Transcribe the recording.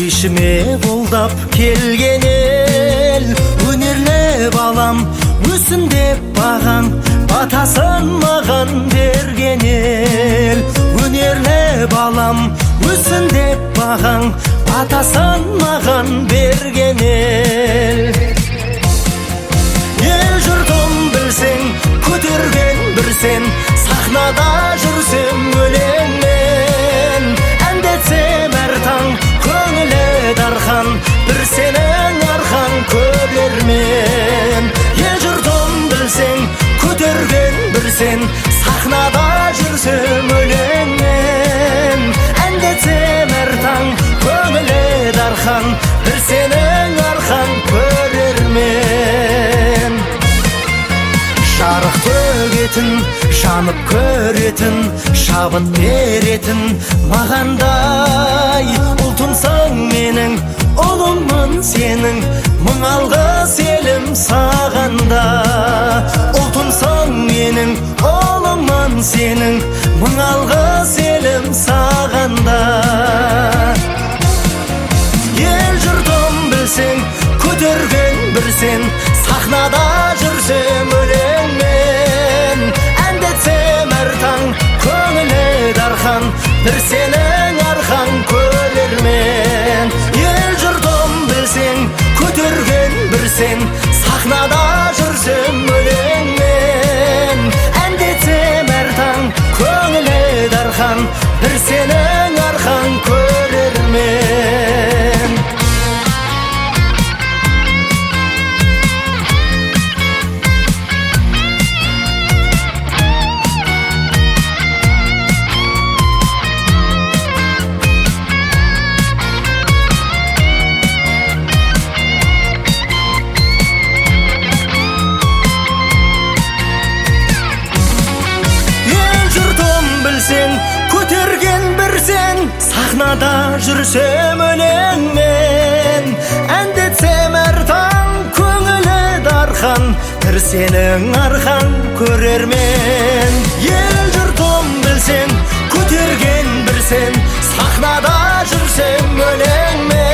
ишиме қолдап келген ел, өнерлі балам өсін деп бағаң, батасын маған берген ел. Өнерлі балам өсін деп бағаң, батасын маған берген ел. Ел жұртым білсең, көтерген бір сен, сахнада жүрсем өлеңмен, әндетсем әр таң көңілі дархан, бір сенің арқан көрермен. Ел жұртым білсең, көтерген бір сен, сахнада жүрсем өлеңмен, әндетсем әр таң көңілі дархан, бір сенің арқан көрермен. Жарық төгетін, жанып көретін, шабыт беретін мағандай ұлтымсың менің, ұлыммын сенің, мың алғыс елім сағанда. Ұлтымсың менің, ұлыммын сенің, мың алғыс елім сағанда. Ел жұртым білсең, көтерген бір сен, сахнада жүрсем өлеңмен, әндетсем әр таң көңілі дархан, бір сенің арқан көрермен. Ел жұртым білсең, көтерген бір сен, сахнада жүрсем өлеңмен, әндетсем әр таң көңілі дархан, бір сенің арқан көрермен. Көтерген бір сен, сахнада жүрсем өлеңмен, әндетсем әр таң көңілі дархан, бір сенің арқан көрермен. Ел жұртым білсең, көтерген бір сен, сахнада жүрсем өлеңмен,